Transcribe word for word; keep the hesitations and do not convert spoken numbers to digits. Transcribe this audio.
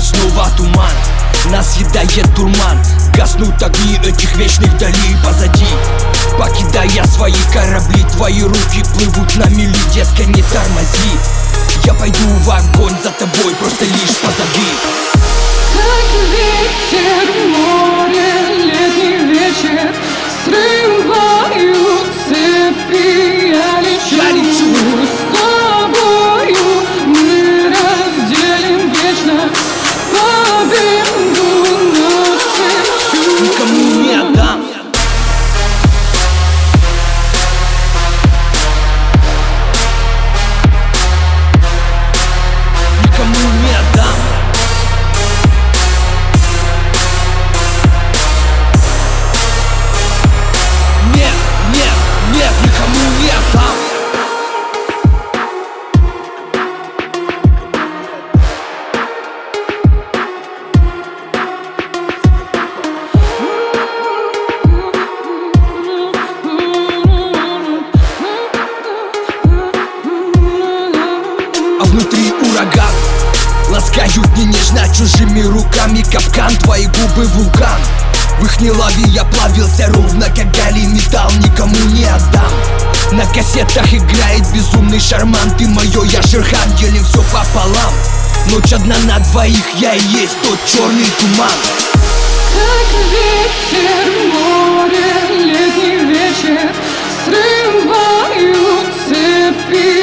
снова туман, нас съедает дурман. Гаснут огни этих вечных далей позади. Покидая свои корабли, твои руки плывут на мели, детка, не тормози. Я пойду в огонь за тобой, просто лишь позови. Как ветер в море, летний вечер, срываю цепи, я лечу, я лечу. С тобою мы разделим вечно победу нашу. Никому не отдам. Никому не отдам. Нет, нет, нет, никому не отдам. А внутри ураган, ласкают не нежно чужими руками. Капкан, твои губы вулкан. В ихней лаве я плавился ровно, как галий металл, никому не отдам. На кассетах играет безумный шарман. Ты мое, я Шерхан, делим все пополам. Ночь одна на двоих, я и есть тот черный туман. Как ветер в море, летний вечер, срываю цепи.